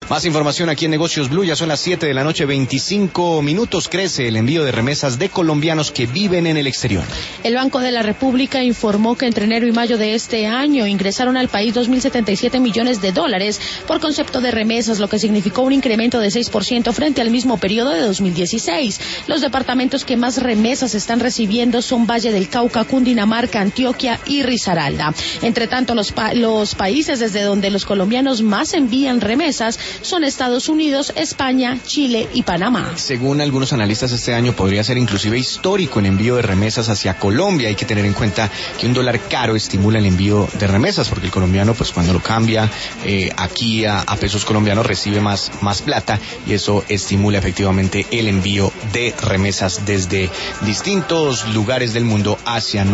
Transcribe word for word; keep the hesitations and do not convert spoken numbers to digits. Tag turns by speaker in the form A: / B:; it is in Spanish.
A: Más información aquí en Negocios Blue, ya son las siete de la noche, veinticinco minutos. Crece el envío de remesas de colombianos que viven en el exterior.
B: El Banco de la República informó que entre enero y mayo de este año ingresaron al país dos mil setenta y siete millones de dólares por concepto de remesas, lo que significó un incremento de seis por ciento frente al mismo periodo de dos mil dieciséis. Los departamentos que más remesas están recibiendo son Valle del Cauca, Cundinamarca, Antioquia y Risaralda. Entre tanto, los, pa- los países desde donde los colombianos más envían remesas son Estados Unidos, España, Chile y Panamá.
A: Según algunos analistas, este año podría ser inclusive histórico en envío de remesas hacia Colombia. Hay que tener en cuenta que un dólar caro estimula el envío de remesas, porque el colombiano, pues cuando lo cambia eh, aquí a, a pesos colombianos, recibe más, más plata, y eso estimula efectivamente el envío de remesas desde distintos lugares del mundo hacia